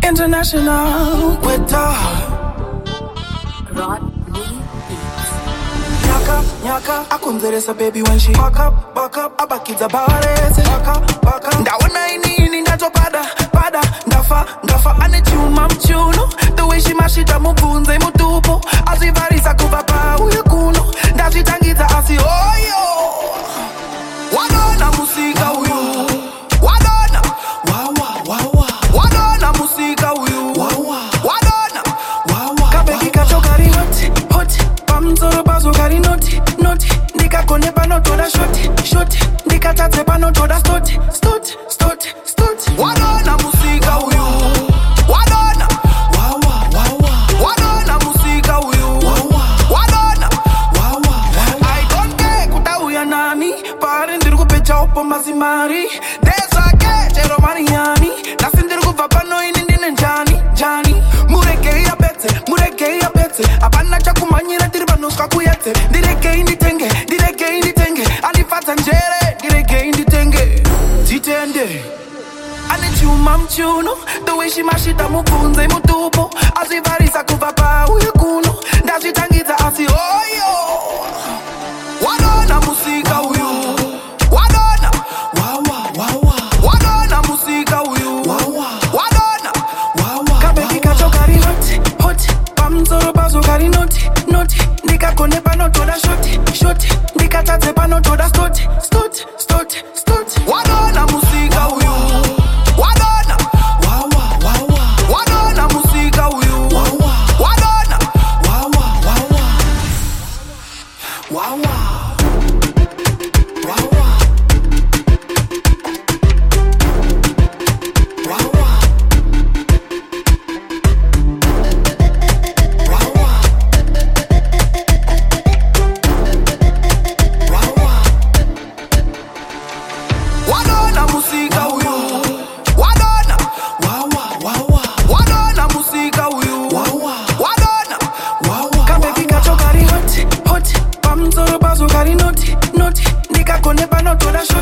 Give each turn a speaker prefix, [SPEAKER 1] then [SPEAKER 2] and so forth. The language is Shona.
[SPEAKER 1] International with Nyaka, akunzeresa baby when she back up, abakiza barese, back up. Ndawana ini ndatopada, ndafa, anechuma mchuno. The way she mashita mubunze mutupo, azivarisa kubaba uye kuno. Ndazitangiza asi oyo. Wadona musika uyu, wadona, wadona musika uyu, wadona, kabeki kachokari hot, pamzoro bazo kari noti, ndikakone pano toda shoti, ndikatatse pano toda stoti, wadona musika uyu, wadona, wadona musika uyu, wadona, I don't care kutauya nani, pare ndiri kupecha opo mazimari, desake chero mariani, nasi ndiri kubva pano ini ndine njani, murekei ya betse, apana chakumanyira tiri panoswa kuyetse, ndirekei nditenge, andifadza njere, ndirekei nditenge, titende. Anechuma mchuno, the way she mashita mubunze mutupo, azivarisa kubva pauye kuno, ndazvitangidza asi oyo. Wadona musika uyu, wadona, wadona musika uyu, wadona, kabeki kacho kari hot, pamzoro bazo kari noti, ndikakone pano toda shoti, ndikatatse pano toda stoti, wadona musika uyu, wadona, wadona musika uyu, wadona, wadona musika uyu, wadona, wadona musika uyu, wadona, kabeki kacho kari hot, pamzoro bazo kari noti, ndikakone pano toda